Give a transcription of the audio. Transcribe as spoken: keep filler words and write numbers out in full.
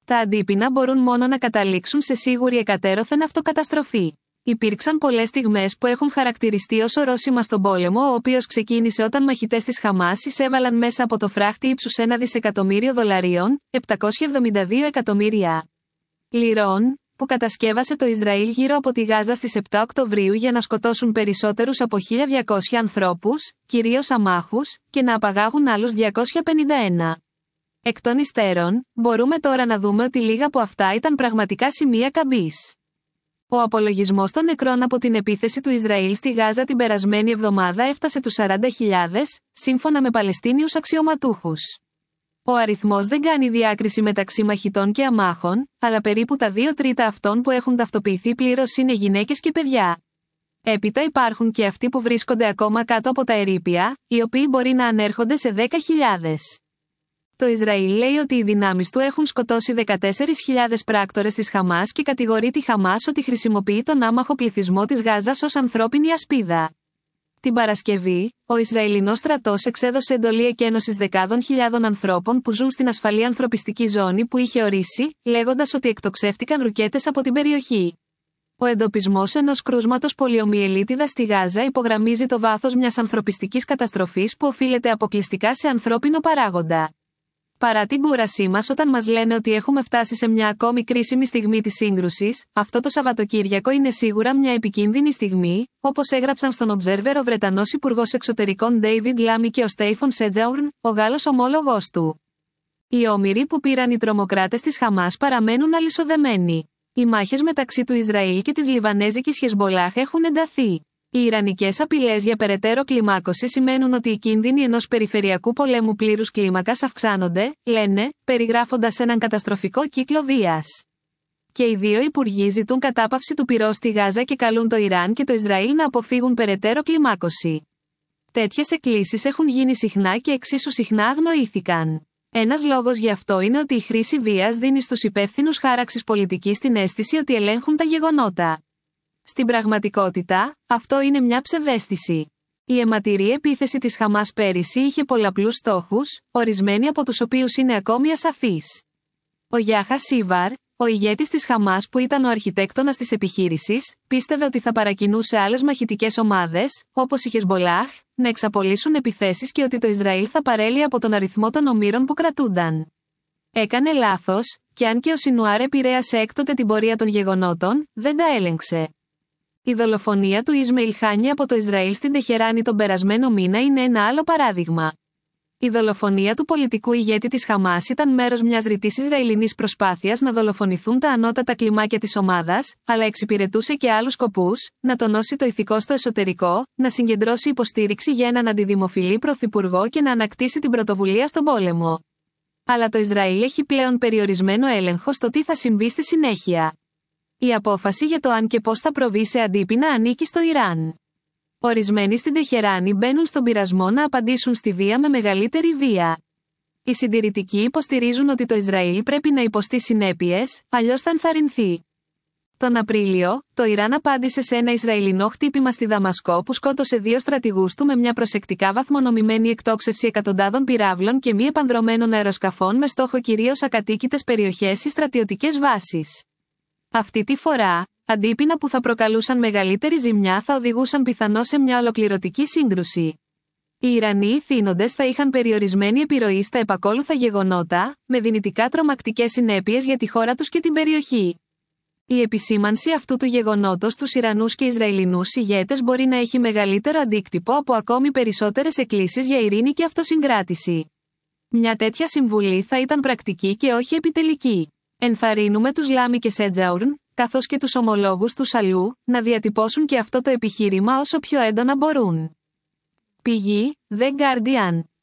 Τα αντίπεινα μπορούν μόνο να καταλήξουν σε σίγουρη εκατέρωθεν αυτοκαταστροφή. Υπήρξαν πολλές στιγμές που έχουν χαρακτηριστεί ως ορόσημα στον πόλεμο, ο οποίος ξεκίνησε όταν μαχητές της Χαμάς εισέβαλαν μέσα από το φράχτη ύψους ένα δισεκατομμύριο δολαρίων, επτακόσια εβδομήντα δύο εκατομμύρια λιρών, που κατασκεύασε το Ισραήλ γύρω από τη Γάζα στις επτά Οκτωβρίου για να σκοτώσουν περισσότερους από χίλια διακόσιους ανθρώπους, κυρίως αμάχους, και να απαγάγουν άλλους διακόσια πενήντα ένα. Εκ των υστέρων, μπορούμε τώρα να δούμε ότι λίγα από αυτά ήταν πραγματικά σημεία καμπής. Ο απολογισμός των νεκρών από την επίθεση του Ισραήλ στη Γάζα την περασμένη εβδομάδα έφτασε τους σαράντα χιλιάδες, σύμφωνα με Παλαιστίνιους αξιωματούχους. Ο αριθμός δεν κάνει διάκριση μεταξύ μαχητών και αμάχων, αλλά περίπου τα δύο τρίτα αυτών που έχουν ταυτοποιηθεί πλήρως είναι γυναίκες και παιδιά. Έπειτα υπάρχουν και αυτοί που βρίσκονται ακόμα κάτω από τα ερείπια, οι οποίοι μπορεί να ανέρχονται σε δέκα χιλιάδες. Το Ισραήλ λέει ότι οι δυνάμεις του έχουν σκοτώσει δεκατέσσερις χιλιάδες πράκτορες της Χαμάς και κατηγορεί τη Χαμάς ότι χρησιμοποιεί τον άμαχο πληθυσμό της Γάζας ως ανθρώπινη ασπίδα. Την Παρασκευή, ο Ισραηλινός στρατός εξέδωσε εντολή εκένωσης δεκάδων χιλιάδων ανθρώπων που ζουν στην ασφαλή ανθρωπιστική ζώνη που είχε ορίσει, λέγοντας ότι εκτοξεύτηκαν ρουκέτες από την περιοχή. Ο εντοπισμός ενός κρούσματος πολιομιελίτιδας στη Γάζα υπογραμμίζει το βάθος μιας ανθρωπιστικής καταστροφής που οφείλεται αποκλειστικά σε ανθρώπινο παράγοντα. Παρά την κούρασή μας όταν μας λένε ότι έχουμε φτάσει σε μια ακόμη κρίσιμη στιγμή της σύγκρουσης, αυτό το Σαββατοκύριακο είναι σίγουρα μια επικίνδυνη στιγμή, όπως έγραψαν στον Observer ο Βρετανός Υπουργός Εξωτερικών David Lammy και ο Στέιφον Σέτζαουρν, ο Γάλλος ομόλογος του. Οι όμηροι που πήραν οι τρομοκράτες της Χαμάς παραμένουν αλυσοδεμένοι. Οι μάχες μεταξύ του Ισραήλ και της Λιβανέζικης Χεσμπολάχ έχουν ενταθεί. Οι ιρανικές απειλές για περαιτέρω κλιμάκωση σημαίνουν ότι οι κίνδυνοι ενός περιφερειακού πολέμου πλήρους κλίμακας αυξάνονται, λένε, περιγράφοντας έναν καταστροφικό κύκλο βίας. Και οι δύο υπουργοί ζητούν κατάπαυση του πυρός στη Γάζα και καλούν το Ιράν και το Ισραήλ να αποφύγουν περαιτέρω κλιμάκωση. Τέτοιες εκκλήσεις έχουν γίνει συχνά και εξίσου συχνά αγνοήθηκαν. Ένας λόγος γι' αυτό είναι ότι η χρήση βίας δίνει στους υπεύθυνους χάραξης πολιτικής την αίσθηση ότι ελέγχουν τα γεγονότα. Στην πραγματικότητα, αυτό είναι μια ψευδαίσθηση. Η αιματηρή επίθεση της Χαμάς πέρυσι είχε πολλαπλούς στόχους, ορισμένοι από τους οποίους είναι ακόμη ασαφείς. Ο Γιάχα Σίβαρ, ο ηγέτης της Χαμάς που ήταν ο αρχιτέκτονας της επιχείρησης, πίστευε ότι θα παρακινούσε άλλες μαχητικές ομάδες, όπως η Χεσμπολάχ, να εξαπολύσουν επιθέσεις και ότι το Ισραήλ θα παρέλει από τον αριθμό των ομήρων που κρατούνταν. Έκανε λάθος, και αν και ο Σινουάρ επηρέασε έκτοτε την πορεία των γεγονότων, δεν τα έλεγξε. Η δολοφονία του Ισμαήλ Χάνι από το Ισραήλ στην Τεχεράνη τον περασμένο μήνα είναι ένα άλλο παράδειγμα. Η δολοφονία του πολιτικού ηγέτη της Χαμάς ήταν μέρος μιας ρητής Ισραηλινής προσπάθειας να δολοφονηθούν τα ανώτατα κλιμάκια της ομάδας, αλλά εξυπηρετούσε και άλλους σκοπούς, να τονώσει το ηθικό στο εσωτερικό, να συγκεντρώσει υποστήριξη για έναν αντιδημοφιλή πρωθυπουργό και να ανακτήσει την πρωτοβουλία στον πόλεμο. Αλλά το Ισραήλ έχει πλέον περιορισμένο έλεγχο στο τι θα συμβεί στη συνέχεια. Η απόφαση για το αν και πώς θα προβεί σε αντίπεινα ανήκει στο Ιράν. Ορισμένοι στην Τεχεράνη μπαίνουν στον πειρασμό να απαντήσουν στη βία με μεγαλύτερη βία. Οι συντηρητικοί υποστηρίζουν ότι το Ισραήλ πρέπει να υποστεί συνέπειες, αλλιώς θα ενθαρρυνθεί. Τον Απρίλιο, το Ιράν απάντησε σε ένα Ισραηλινό χτύπημα στη Δαμασκό που σκότωσε δύο στρατηγούς του με μια προσεκτικά βαθμονομημένη εκτόξευση εκατοντάδων πυράβλων και μη επανδρωμένων αεροσκαφών με στόχο κυρίως ακατοίκητες περιοχές ή στρατιωτικές βάσεις. Αυτή τη φορά, αντίπεινα που θα προκαλούσαν μεγαλύτερη ζημιά θα οδηγούσαν πιθανώς σε μια ολοκληρωτική σύγκρουση. Οι Ιρανοί ηθήνοντες θα είχαν περιορισμένη επιρροή στα επακόλουθα γεγονότα, με δυνητικά τρομακτικές συνέπειες για τη χώρα τους και την περιοχή. Η επισήμανση αυτού του γεγονότος στους Ιρανούς και Ισραηλινούς ηγέτες μπορεί να έχει μεγαλύτερο αντίκτυπο από ακόμη περισσότερες εκκλήσεις για ειρήνη και αυτοσυγκράτηση. Μια τέτοια συμβουλή θα ήταν πρακτική και όχι επιτελική. Ενθαρρύνουμε τους Λάμι και Σέτζαουρν, καθώς και τους ομολόγους τους αλλού, να διατυπώσουν και αυτό το επιχείρημα όσο πιο έντονα μπορούν. Πηγή, The Guardian.